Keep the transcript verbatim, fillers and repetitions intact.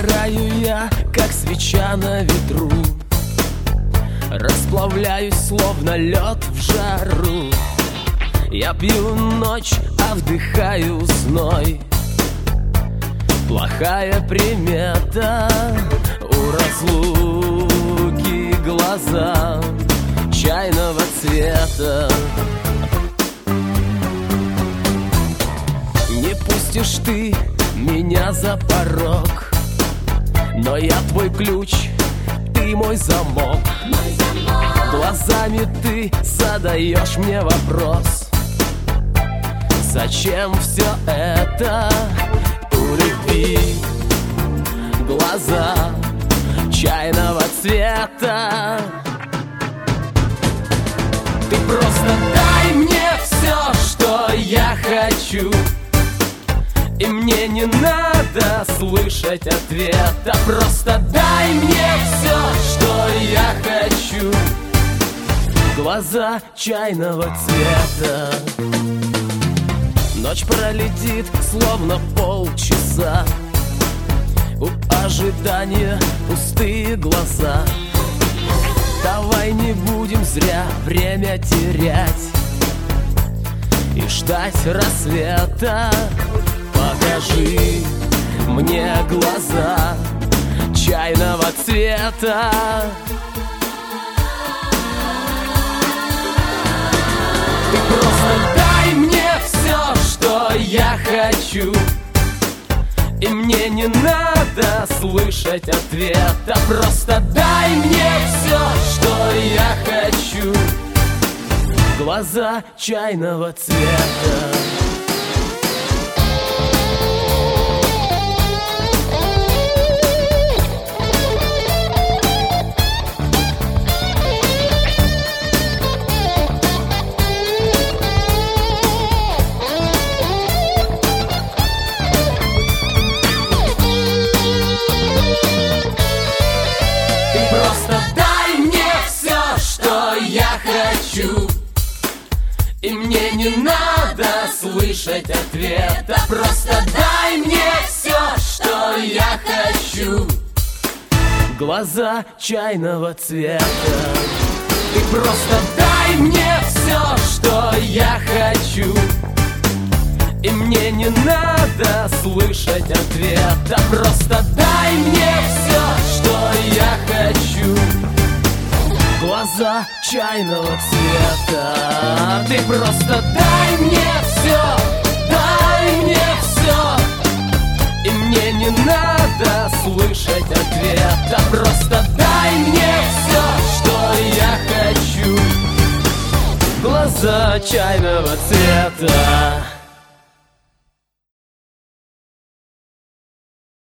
Сгораю я, как свеча на ветру, расплавляюсь, словно лед в жару. Я пью ночь, а вдыхаю зной. Плохая примета, у разлуки глаза чайного цвета. Не пустишь ты меня за порог, но я твой ключ, ты мой замок. Мой замок. Глазами ты задаешь мне вопрос: зачем все это? У любви глаза чайного цвета. Ты просто дай мне все, что я хочу, и мне не надо слышать ответа. Просто дай мне все, что я хочу. Глаза чайного цвета. Ночь пролетит, словно полчаса. У ожидания пустые глаза. Давай не будем зря время терять и ждать рассвета. Покажи мне глаза чайного цвета. Ты просто дай мне все, что я хочу, и мне не надо слышать ответа. Просто дай мне все, что я хочу. Глаза чайного цвета. И мне не надо слышать ответа. Просто дай мне все, что я хочу. Глаза чайного цвета. Ты просто дай мне все, что я хочу, и мне не надо слышать ответа. Просто дай мне все, что я хочу. Глаза чайного цвета. Ты просто дай мне все, дай мне все, и мне не надо слышать ответа. Просто дай мне все, что я хочу. Глаза чайного цвета.